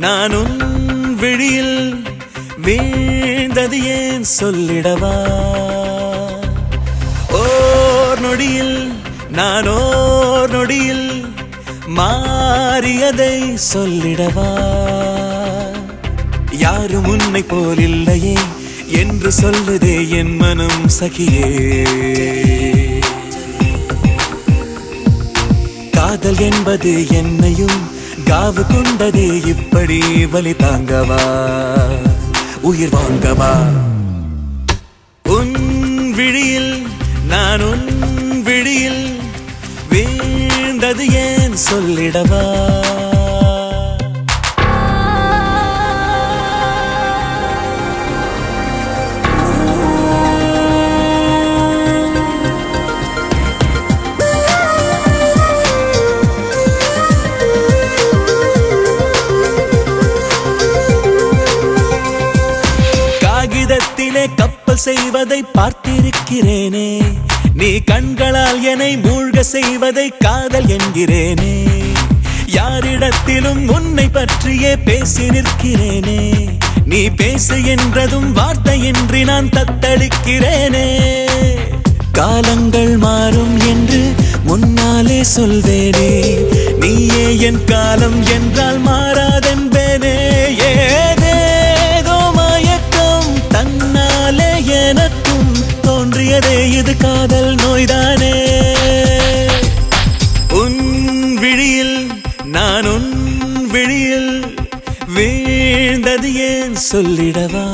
நான் உன் விழியில் வீழ்ந்தது ஏன் சொல்லிடவா ஓர் நொடியில் நான் ஓர் நொடியில் மாறியதை சொல்லிடவா யாரும் உன்னை போல் இல்லையே என்று சொல்லுதே என் மனம் சகியே காதல் என்பது என்னையும் காவு கொண்டதே இப்படி வலி தாங்கவா உயிர் வாங்கவா உன் விழியில் நான் உன் விழியில் வீழ்ந்தது ஏன் சொல்லிடவா காகிதத்திலே கப்பல் செய்வதை பார்த்திருக்கிறேனே நீ கண்களால் என்னை மூழ்க செய்வதை காதல் என்கிறேனே யாரிடத்திலும் உன்னை பற்றியே பேசி நிற்கிறேனே நீ பேசு என்றதும் வார்த்தையின்றி நான் தத்தளிக்கிறேனே காலங்கள் மாறும் என்று முன்னாலே சொல்வேனே நீயே என் காலம் என்றால் மாறாதென்பேனே ஏதேதோ மயக்கம் தன்னாலே எனக்கும் தோன்றியதே இது காதல் நோய்தானே உன் விழியில் நான் உன் விழியில் வீழ்ந்தது ஏன் சொல்லிடவா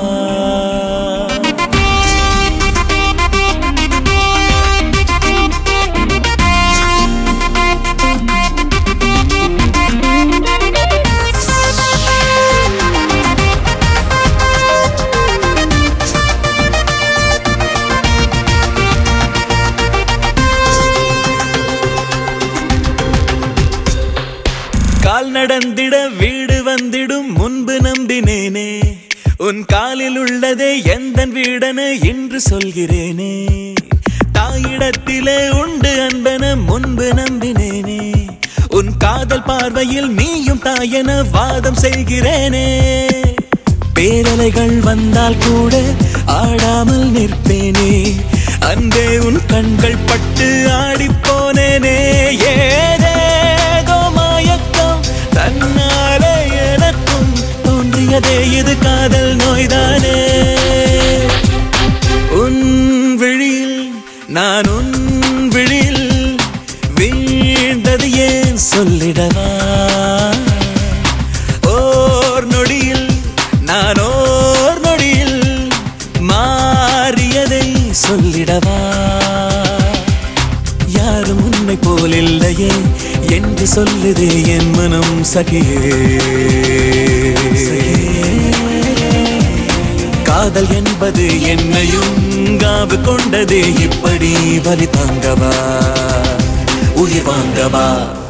கால் நடந்திட வீடு வந்திடும் முன்பு நம்பினேனே உன் காலில் உள்ளதே எந்தன் வீடென இன்று சொல்கிறேனே தாயிடத்திலே உண்டு அன்பென முன்பு நம்பினேனே உன் காதல் பார்வையில் நீயும் தாயென வாதம் செய்கிறேனே பேரலைகள் வந்தால் கூட ஆடாமல் நிற்பேனே அன்பே உன் கண்கள் பட்டு ஆடிப்போனேனே ஏதேதோ மயக்கம் தன்னாலே எனக்கும் தோன்றியதே இது காதல் நோய்தானே உன் விழியில் நான் உன் விழியில் வீழ்ந்தது ஏன் சொல்லிடவா ஓர் நொடியில் நான் ஓர் நொடியில் மாறியதை சொல்லிடவா யாரும் உன்னை போல் இல்லையே என்று சொல்லுதே என் மனம் சகியே காதல் என்பது என்னையும் காவு கொண்டதே இப்படி வலி தாங்கவா உயிர் வாங்கவா